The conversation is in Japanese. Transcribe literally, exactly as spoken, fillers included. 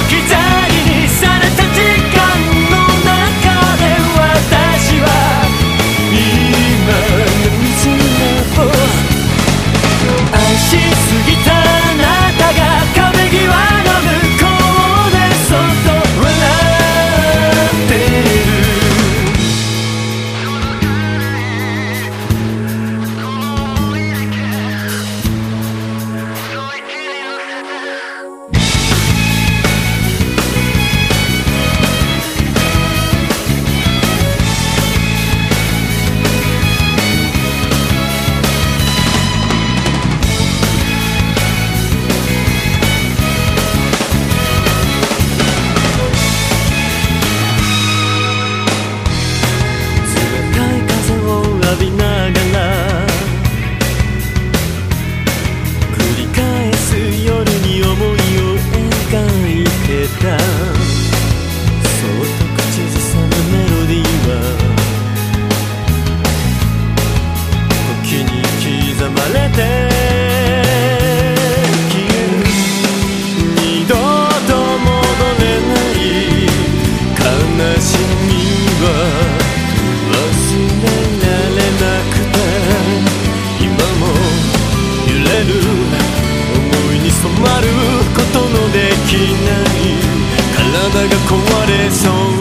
き去りにされた時間の中で私は今見つめを愛しすぎたあなたが壁際の向こうでそっと笑ってる。そっと口ずさむメロディーは時に刻まれて消える。二度と戻れない悲しみは忘れられなくて今も揺れる思いに染まることのできない体が壊れそう